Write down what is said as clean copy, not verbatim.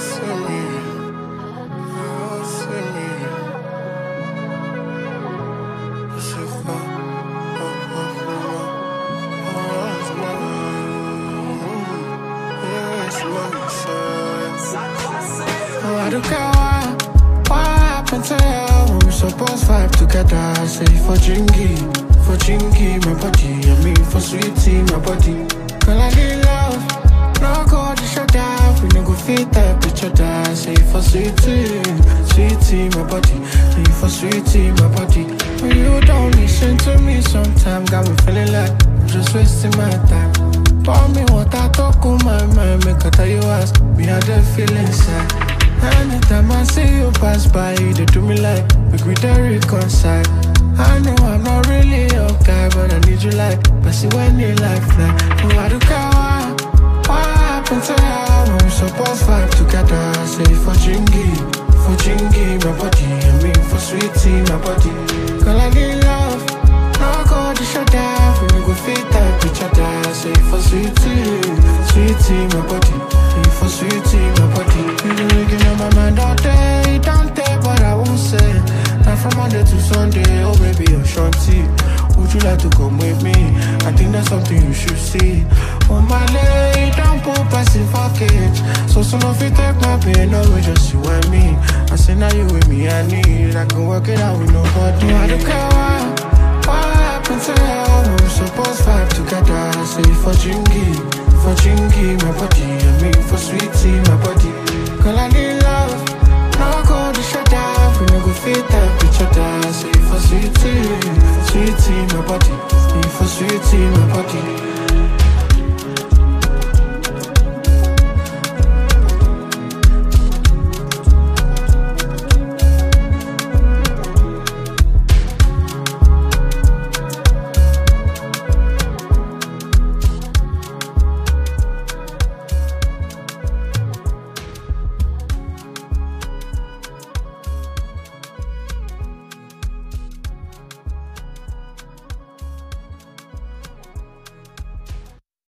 Oh, I don't care what happened to you. We supposed vibe together. Say for Chingy, my body. I mean for sweetie, my body. Girl, I need love, no go to shut down. We no go fit that each other. Say for sweetie, my body. Say for sweetie, my body. When you don't listen to me, sometimes got me feeling like I'm just wasting my time. Pour me water, talk on my mind, make I tell you ask me how they feel inside. Anytime I see you pass by, you do me like make we dey reconcile. I know I'm not really your guy, but I need you like Bessie when you like fly. Oh, I don't care what happened to you. When we supposed vibe together, say for Chingy, my body. I mean for sweetie, my body. Girl, I need love, no go to shut down. We no go fit that each other. Say for sweetie, my body. Say for sweetie, my body. You been making up my mind all day, don't take what I won't say. Now from Monday to Sunday, oh baby, I'm shanty. Would you like to come with me? I think that's something you should see. Oh my lady, don't put passive for cage. So soon if you take my pain away, just you and me. I say now you with me, I need. I can work it out with nobody. I don't care what happened to you. We supposed vibe together. Say for Chingy, my body. I mean for sweetie, my body. Girl, I need love, no go to shut down. We no go fit that each other. Say for sweetie, my body. Say for sweetie, my body.